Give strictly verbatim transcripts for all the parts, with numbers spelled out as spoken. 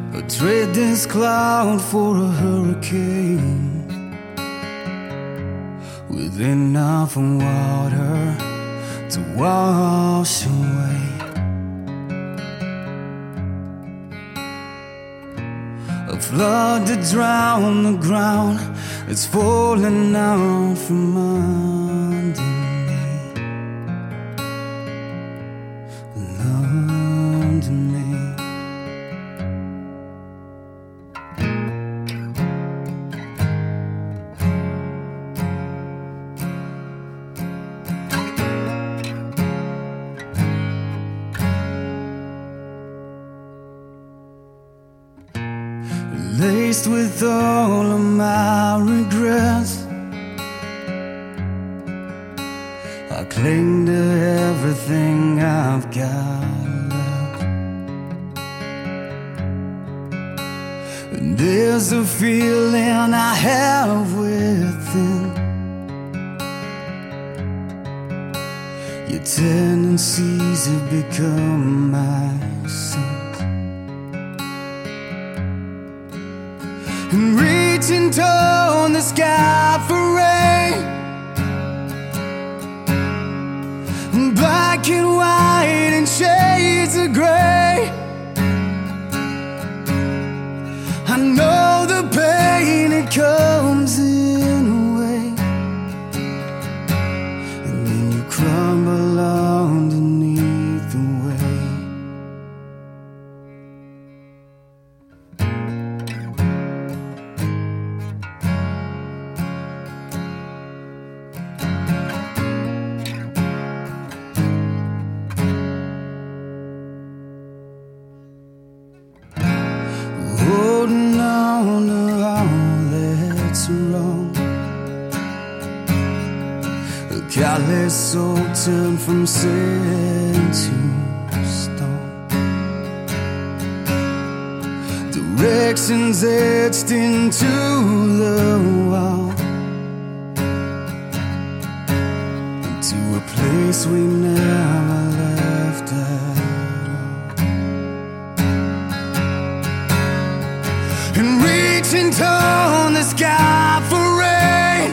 I'll trade this cloud for a hurricane with enough water to wash away a flood to drown the ground that's falling out from under me, under me. Laced with all of my regrets, I cling to everything I've got left. And there's a feeling I have within, your tendencies have become my sins. And reaching toward the sky for rain, black and white and shades of gray. I know the pain, it comes in a way, and then you crumble underneath the weight. Holding on to all that's wrong, a callous soul turned from sand to stone, directions etched into the wall, to a place we never left at. And reaching toward the sky for rain,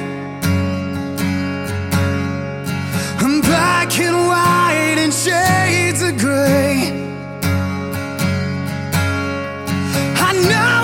and black and white and shades of gray. I know